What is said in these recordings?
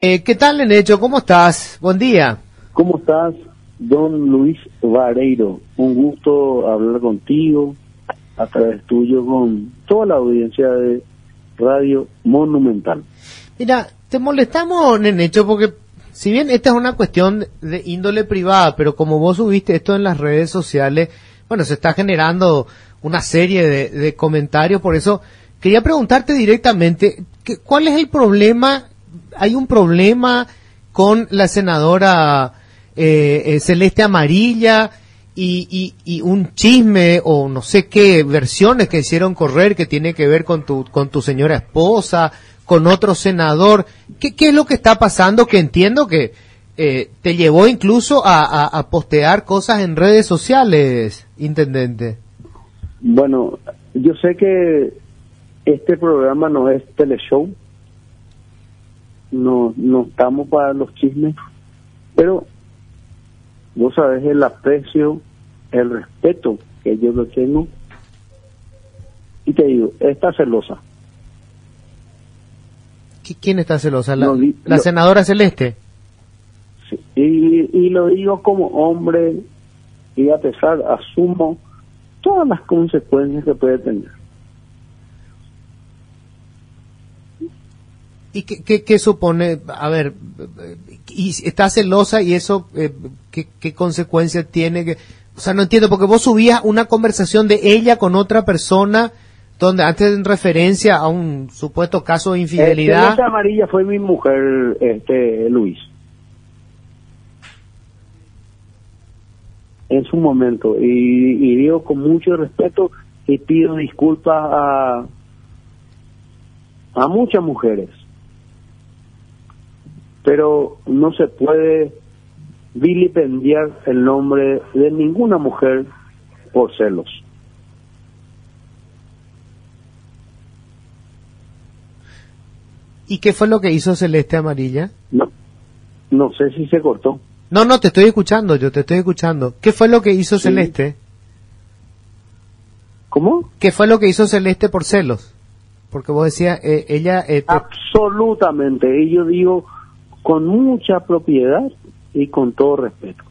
¿Qué tal, Lenecho? ¿Cómo estás? Buen día. ¿Cómo estás, don Luis Vareiro? Un gusto hablar contigo, a través tuyo, con toda la audiencia de Radio Monumental. Mira, te molestamos, Lenecho, porque si bien esta es una cuestión de índole privada, pero como vos subiste esto en las redes sociales, bueno, se está generando una serie de comentarios, por eso quería preguntarte directamente, ¿cuál es el problema? ¿Hay un problema con la senadora Celeste Amarilla y un chisme o no sé qué versiones que hicieron correr que tiene que ver con tu señora esposa, con otro senador? ¿Qué es lo que está pasando? Que entiendo que te llevó incluso a postear cosas en redes sociales, intendente. Bueno, yo sé que este programa no es teleshow, no estamos para los chismes, pero vos sabés el aprecio, el respeto que yo lo tengo, y te digo, está celosa. ¿Quién está celosa? ¿La La senadora Celeste? Sí, y lo digo como hombre, y a pesar, asumo todas las consecuencias que puede tener. ¿Y qué supone? A ver, y está celosa y eso, ¿qué consecuencia tiene? O sea, no entiendo, porque vos subías una conversación de ella con otra persona, donde antes en referencia a un supuesto caso de infidelidad. Celeste Amarilla fue mi mujer, Luis. En su momento, y digo con mucho respeto y pido disculpas a muchas mujeres, pero no se puede vilipendiar el nombre de ninguna mujer por celos. ¿Y qué fue lo que hizo Celeste Amarilla? No sé si se cortó. No, te estoy escuchando, yo te estoy escuchando. ¿Qué fue lo que hizo Celeste? ¿Cómo? ¿Qué fue lo que hizo Celeste por celos? Porque vos decías, ella... Absolutamente, y yo digo con mucha propiedad y con todo respeto.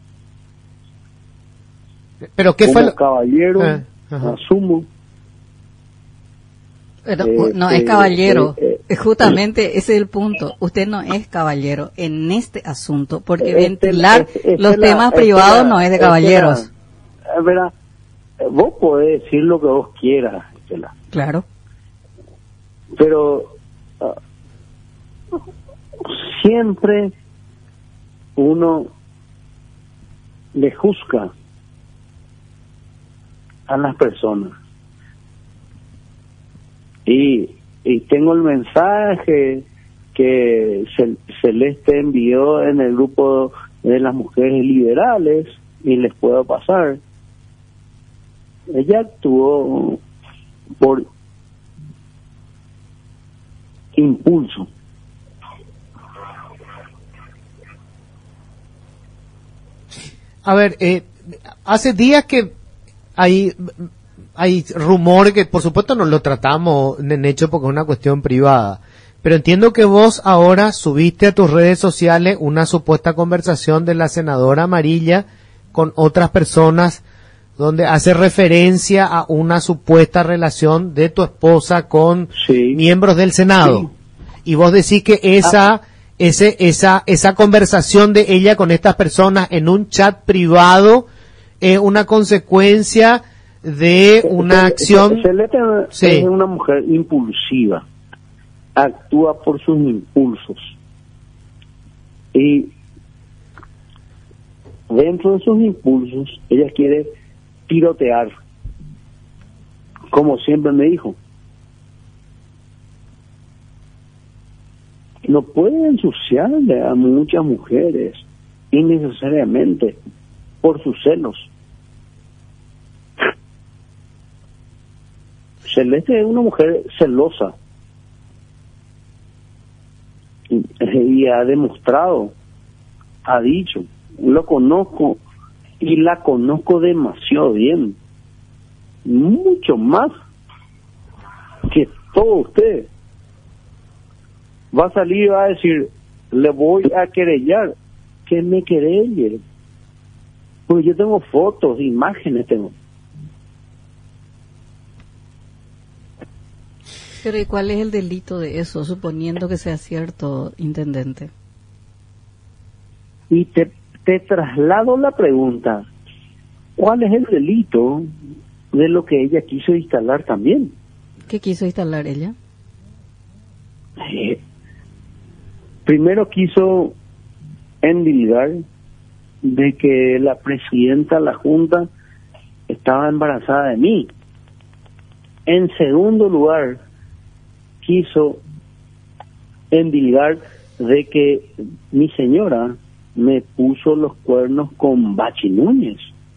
¿Pero qué como fue lo... caballero, asumo. Pero no es caballero, justamente ese es el punto. Usted no es caballero en este asunto, porque ventilar los temas privados no es de caballeros. Verdad, vos podés decir lo que vos quieras, Estela. Claro. Pero siempre uno le juzga a las personas. Y tengo el mensaje que Celeste envió en el grupo de las mujeres liberales, y les puedo pasar. Ella actuó por impulso. A ver, hace días que hay rumores que por supuesto no lo tratamos en hecho porque es una cuestión privada, pero entiendo que vos ahora subiste a tus redes sociales una supuesta conversación de la senadora Amarilla con otras personas donde hace referencia a una supuesta relación de tu esposa con miembros del Senado. Sí. Y vos decís que esa conversación de ella con estas personas en un chat privado es una consecuencia de una acción. Celeste es una mujer impulsiva, actúa por sus impulsos, y dentro de sus impulsos ella quiere tirotear, como siempre me dijo. No puede ensuciarle a muchas mujeres innecesariamente por sus celos. Celeste es una mujer celosa y ha demostrado, ha dicho, lo conozco y la conozco demasiado bien, mucho más que todos ustedes. Va a salir y va a decir, le voy a querellar. Que me querelle. Porque yo tengo fotos, imágenes tengo. Pero ¿y cuál es el delito de eso, suponiendo que sea cierto, intendente? Y te traslado la pregunta. ¿Cuál es el delito de lo que ella quiso instalar también? ¿Qué quiso instalar ella? Primero quiso endilgar de que la presidenta de la Junta estaba embarazada de mí. En segundo lugar, quiso endilgar de que mi señora me puso los cuernos con Bachi Núñez,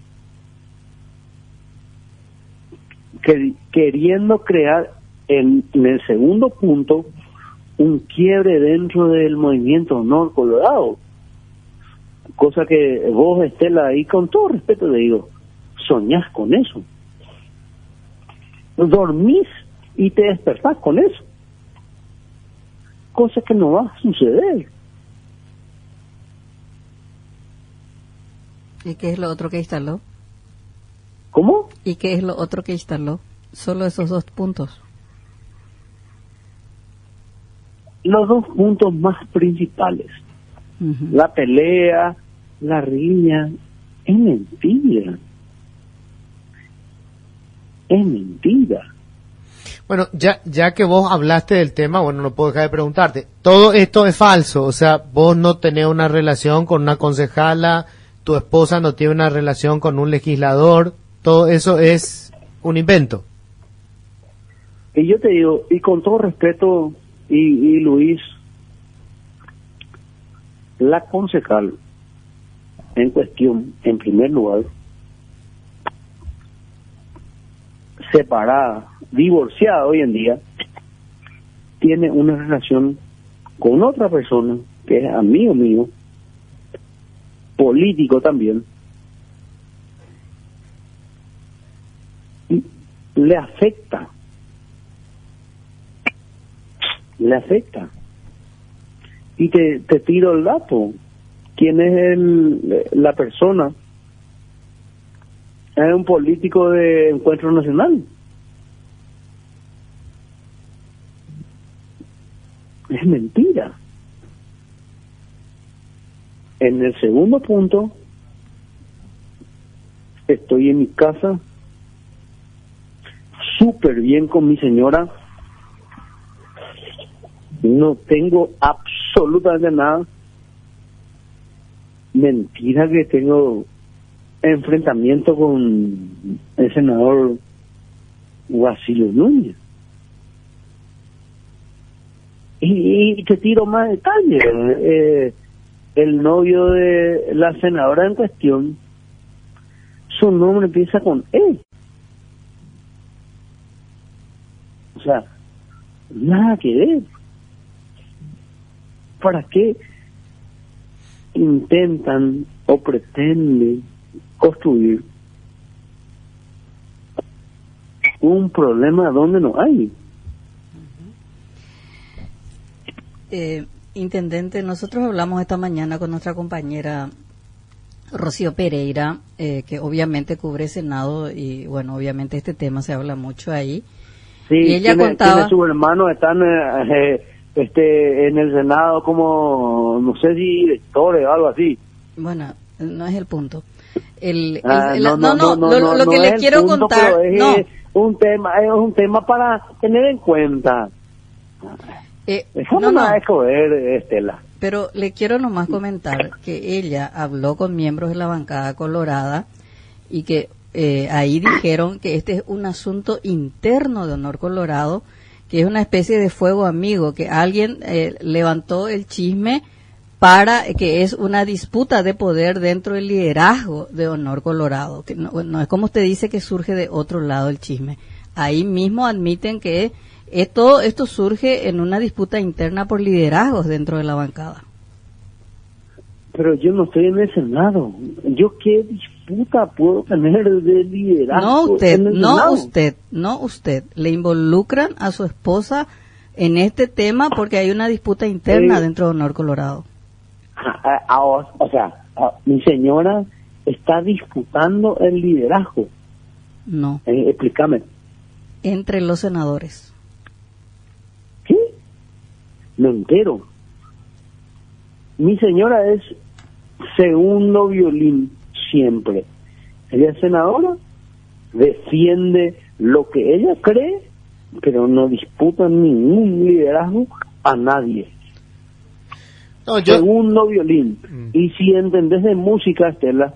queriendo crear en el segundo punto un quiebre dentro del movimiento Honor Colorado, cosa que vos, Estela, y con todo respeto le digo, soñás con eso, dormís y te despertás con eso, cosa que no va a suceder. ¿Y qué es lo otro que instaló? ¿Cómo? ¿Y qué es lo otro que instaló? Solo esos 2 puntos. Los 2 puntos más principales. Uh-huh. La pelea, la riña, es mentira. Es mentira. Bueno, ya que vos hablaste del tema, bueno, no puedo dejar de preguntarte. Todo esto es falso, o sea, vos no tenés una relación con una concejala, tu esposa no tiene una relación con un legislador, todo eso es un invento. Y yo te digo, y con todo respeto, y Luis, la concejal en cuestión, en primer lugar, separada, divorciada hoy en día, tiene una relación con otra persona que es amigo mío, político también, y le afecta. Y te tiro el dato. ¿Quién es la persona? Es un político de Encuentro Nacional. Es mentira. En el segundo punto, estoy en mi casa, súper bien con mi señora, no tengo absolutamente nada. Mentira que tengo enfrentamiento con el senador Guasilio Núñez. Y te tiro más detalles. El novio de la senadora en cuestión, su nombre empieza con E. O sea, nada que ver. ¿Para qué intentan o pretenden construir un problema donde no hay? Intendente, nosotros hablamos esta mañana con nuestra compañera Rocío Pereira, que obviamente cubre Senado y bueno, obviamente este tema se habla mucho ahí. Sí, y ella contaba, sus hermanos están en el Senado como, no sé si directores o algo así. Bueno, no es el punto. Lo que le quiero contar, es un tema para tener en cuenta. No es joder, Estela. Pero le quiero nomás comentar que ella habló con miembros de la bancada colorada y que ahí dijeron que este es un asunto interno de Honor Colorado, que es una especie de fuego amigo, que alguien levantó el chisme para que es una disputa de poder dentro del liderazgo de Honor Colorado, que no es como usted dice que surge de otro lado el chisme. Ahí mismo admiten que todo esto surge en una disputa interna por liderazgos dentro de la bancada. Pero yo no estoy en el Senado. ¿Yo qué disputa puedo tener de liderazgo? No usted. Le involucran a su esposa en este tema porque hay una disputa interna dentro de Honor Colorado. O sea, mi señora está disputando el liderazgo. No. Explícame. Entre los senadores. ¿Qué? No entero. Mi señora es segundo violín siempre. Ella es senadora, defiende lo que ella cree, pero no disputa ningún liderazgo a nadie. No, Segundo violín. Y si entendés de música, Estela,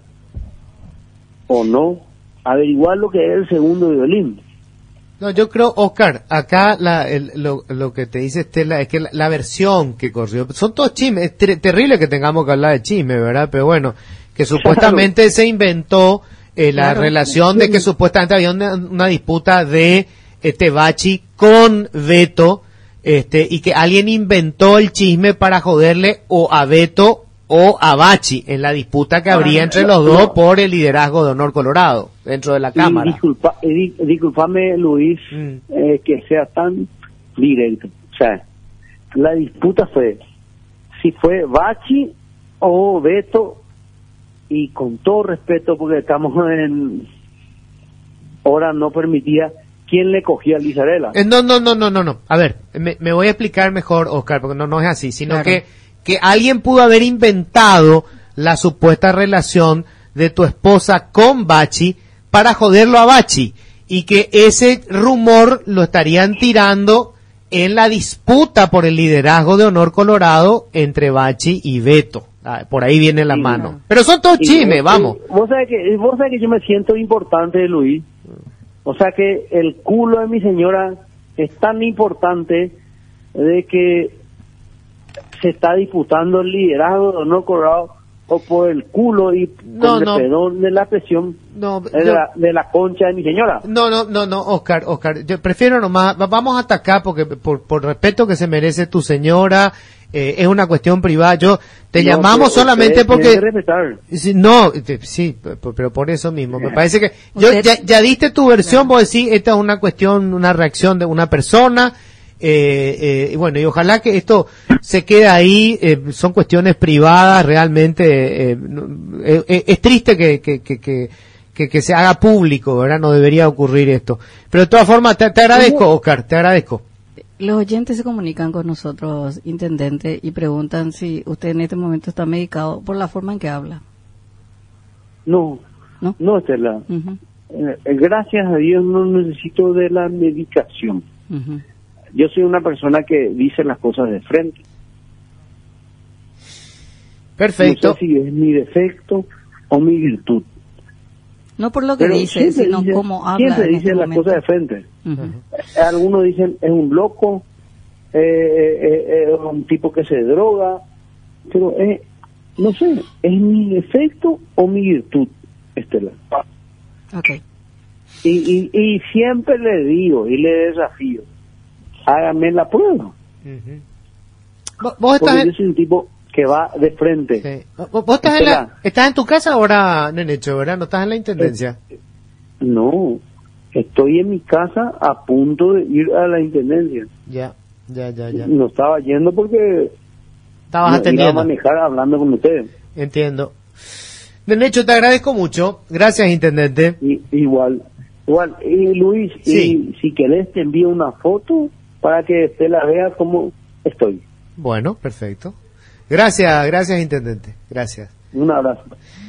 o no, averiguar lo que es el segundo violín. No, yo creo, Oscar, acá lo que te dice Estela es que la versión que corrió, son todos chismes, es terrible que tengamos que hablar de chisme, ¿verdad? Pero bueno, que supuestamente claro, se inventó la relación de que supuestamente había una disputa de Bachi con Beto, y que alguien inventó el chisme para joderle o a Beto o a Bachi en la disputa que habría entre los dos por el liderazgo de Honor Colorado dentro de la Cámara. Disculpame, Luis, que sea tan directo. O sea, la disputa fue si fue Bachi o Beto, y con todo respeto, porque estamos en hora no permitida, ¿quién le cogía a Lizarela? No. A ver, me voy a explicar mejor, Oscar, porque no es así, sino claro, que alguien pudo haber inventado la supuesta relación de tu esposa con Bachi para joderlo a Bachi, y que ese rumor lo estarían tirando en la disputa por el liderazgo de Honor Colorado entre Bachi y Beto. Por ahí viene la mano. No. Pero son todos chismes, vamos. Vos sabés que yo me siento importante, Luis. O sea que el culo de mi señora es tan importante de que se está disputando el liderazgo de Honor Colorado o por el culo y por el perdón de la presión de la concha de mi señora. No, Oscar, yo prefiero nomás, vamos a atacar porque por respeto que se merece tu señora, es una cuestión privada. Yo te llamamos solamente porque pero por eso mismo me parece que ya diste tu versión, vos decís esta es una cuestión, una reacción de una persona, y bueno, y ojalá que esto se quede ahí, son cuestiones privadas realmente, es triste que se haga público, ¿verdad? No debería ocurrir esto, pero de todas formas te agradezco, Oscar, te agradezco. Los oyentes se comunican con nosotros, intendente, y preguntan si usted en este momento está medicado por la forma en que habla. No, Estela. Gracias a Dios no necesito de la medicación. Yo soy una persona que dice las cosas de frente. Perfecto. No sé si es mi defecto o mi virtud. No por lo que dice, sino cómo habla. Siempre dice las cosas de frente. Algunos dicen es un loco, un tipo que se droga, pero no sé, ¿es mi defecto o mi virtud, Estela? Okay. Y siempre le digo y le desafío, hágame la prueba. ¿Vos porque yo soy un tipo que va de frente. Sí. ¿Vos estás en tu casa ahora, Nenecho, verdad? ¿No estás en la intendencia? No, estoy en mi casa a punto de ir a la intendencia. Ya. No estaba yendo porque estabas atendiendo. Iba a manejar hablando con ustedes. Entiendo. Nenecho, te agradezco mucho. Gracias, intendente. Igual. Y Luis, sí. Si querés te envío una foto para que usted la vea cómo estoy. Bueno, perfecto. Gracias, intendente. Gracias. Un abrazo.